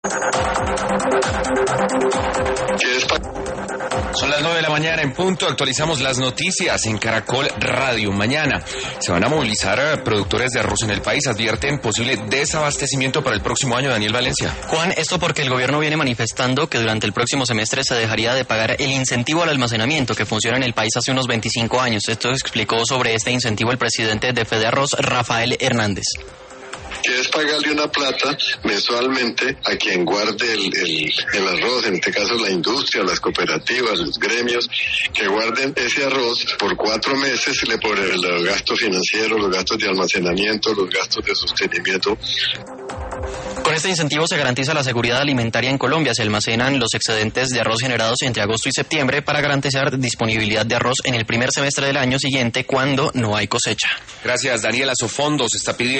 Son las 9 de la mañana en punto, actualizamos las noticias en Caracol Radio. Mañana se van a movilizar productores de arroz en el país, advierten posible desabastecimiento para el próximo año. Daniel Valencia. Juan, esto porque el gobierno viene manifestando que durante el próximo semestre se dejaría de pagar el incentivo al almacenamiento que funciona en el país hace unos 25 años. Esto explicó sobre este incentivo el presidente de Fedearroz, Rafael Hernández. Que es pagarle una plata mensualmente a quien guarde el arroz, en este caso la industria, las cooperativas, los gremios, que guarden ese arroz por 4 meses por los gastos financieros, los gastos de almacenamiento, los gastos de sostenimiento. Con este incentivo se garantiza la seguridad alimentaria en Colombia. Se almacenan los excedentes de arroz generados entre agosto y septiembre para garantizar disponibilidad de arroz en el primer semestre del año siguiente cuando no hay cosecha. Gracias, Daniela. Sofondos está pidiendo